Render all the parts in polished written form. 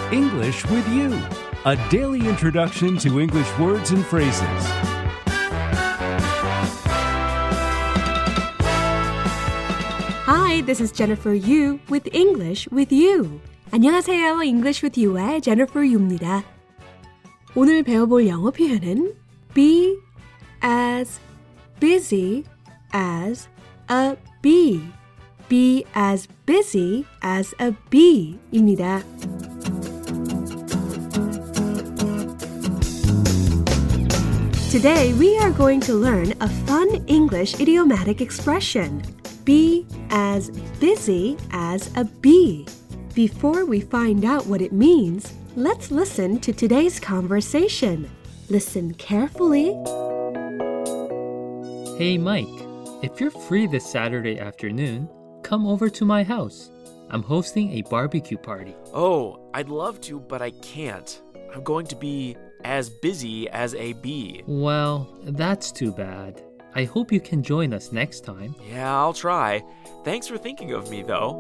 English with You, a daily introduction to English words and phrases. Hi, this is Jennifer Yu with English with You. 안녕하세요. English with You의 Jennifer Yu입니다. 오늘 배워볼 영어 표현은 be as busy as a bee. Be as busy as a bee 입니다. Today we are going to learn a fun English idiomatic expression. Be as busy as a bee. Before we find out what it means, let's listen to today's conversation. Listen carefully. Hey Mike, if you're free this Saturday afternoon, come over to my house. I'm hosting a barbecue party. Oh, I'd love to, but I can't. I'm going to be as busy as a bee. Well, that's too bad. I hope you can join us next time. Yeah, I'll try. Thanks for thinking of me, though.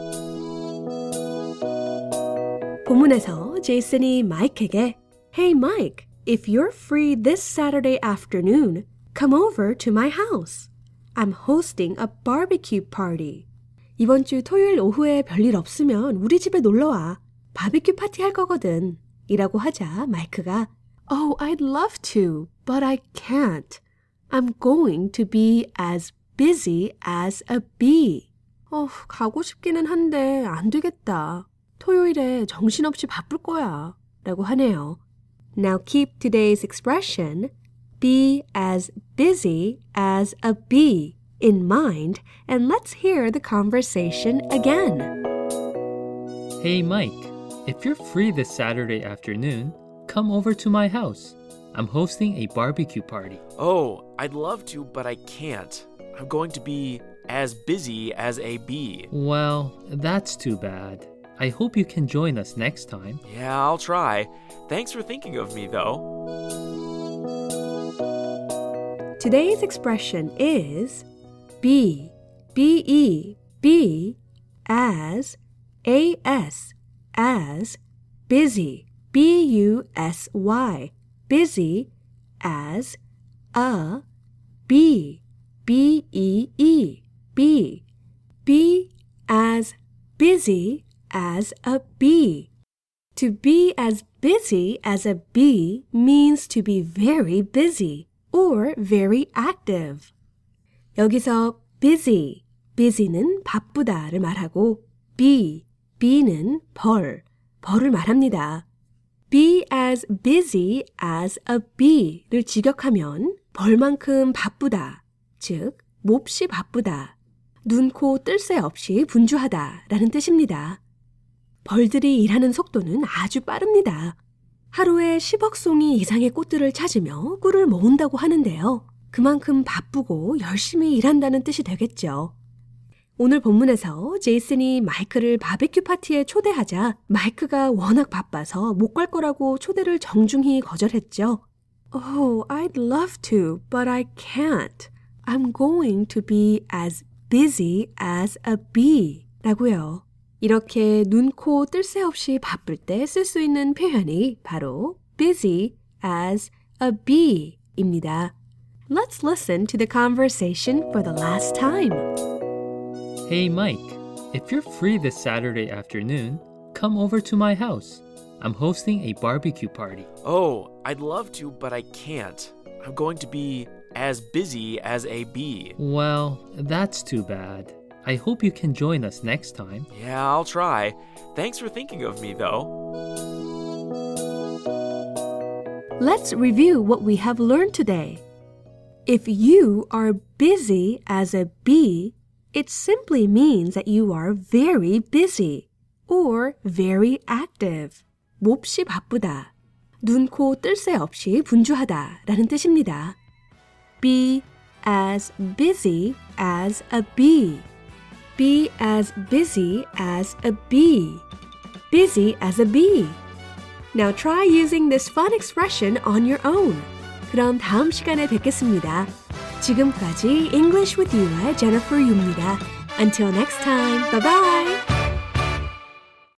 본문에서 제이슨이 마이크에게 Hey Mike, if you're free this Saturday afternoon, come over to my house. I'm hosting a barbecue party. 이번 주 토요일 오후에 별일 없으면 우리 집에 놀러와. 바비큐 파티 할 거거든. 이라고 하자 마이크가 Oh, I'd love to, but I can't. I'm going to be as busy as a bee. 가고 싶기는 한데 안 되겠다. 토요일에 정신없이 바쁠 거야. 라고 하네요. Now keep today's expression, be as busy as a bee, in mind, and let's hear the conversation again. Hey Mike, if you're free this Saturday afternoon, come over to my house. I'm hosting a barbecue party. Oh, I'd love to, but I can't. I'm going to be as busy as a bee. Well, that's too bad. I hope you can join us next time. Yeah, I'll try. Thanks for thinking of me, though. Today's expression is be, B-E, be, as, A-S, as, busy, B-U-S-Y, busy, as, a, bee, B-E-E, bee, be as busy as a bee. To be as busy as a bee means to be very busy or very active. 여기서 busy, busy는 바쁘다를 말하고 be는 벌을 말합니다. Be as busy as a bee를 직역하면 벌만큼 바쁘다, 즉 몹시 바쁘다, 눈, 코, 뜰 새 없이 분주하다 라는 뜻입니다. 벌들이 일하는 속도는 아주 빠릅니다. 하루에 10억 송이 이상의 꽃들을 찾으며 꿀을 모은다고 하는데요. 그만큼 바쁘고 열심히 일한다는 뜻이 되겠죠. 오늘 본문에서 제이슨이 마이크를 바비큐 파티에 초대하자 마이크가 워낙 바빠서 못 갈 거라고 초대를 정중히 거절했죠. Oh, I'd love to, but I can't. I'm going to be as busy as a bee. 라고요. 이렇게 눈, 코, 뜰 새 없이 바쁠 때 쓸 수 있는 표현이 바로 busy as a bee 입니다. Let's listen to the conversation for the last time. Hey Mike, if you're free this Saturday afternoon, come over to my house. I'm hosting a barbecue party. Oh, I'd love to, but I can't. I'm going to be as busy as a bee. Well, that's too bad. I hope you can join us next time. Yeah, I'll try. Thanks for thinking of me, though. Let's review what we have learned today. If you are busy as a bee, it simply means that you are very busy or very active. 몹시 바쁘다. 눈, 코, 뜰 새 없이 분주하다 라는 뜻입니다. Be as busy as a bee. Be as busy as a bee. Busy as a bee. Now try using this fun expression on your own. 그럼 다음 시간에 뵙겠습니다. 지금까지 English with You의 Jennifer Yu입니다. Until next time, bye-bye!